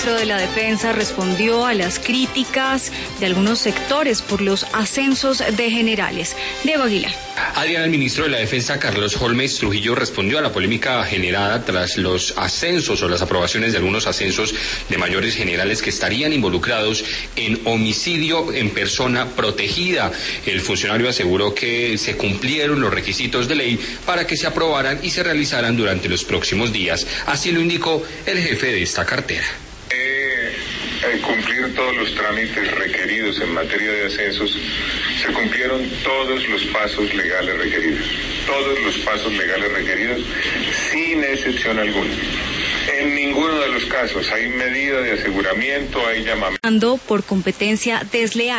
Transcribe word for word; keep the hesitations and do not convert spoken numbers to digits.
ministro de la Defensa respondió a las críticas de algunos sectores por los ascensos de generales. Diego Aguilar. Adrián, el ministro de la Defensa, Carlos Holmes Trujillo, respondió a la polémica generada tras los ascensos o las aprobaciones de algunos ascensos de mayores generales que estarían involucrados en homicidio en persona protegida. El funcionario aseguró que se cumplieron los requisitos de ley para que se aprobaran y se realizaran durante los próximos días. Así lo indicó el jefe de esta cartera. Eh, cumplir todos los trámites requeridos en materia de ascensos, se cumplieron todos los pasos legales requeridos, todos los pasos legales requeridos, sin excepción alguna. En ninguno de los casos hay medida de aseguramiento, hay llamamiento por competencia desleal.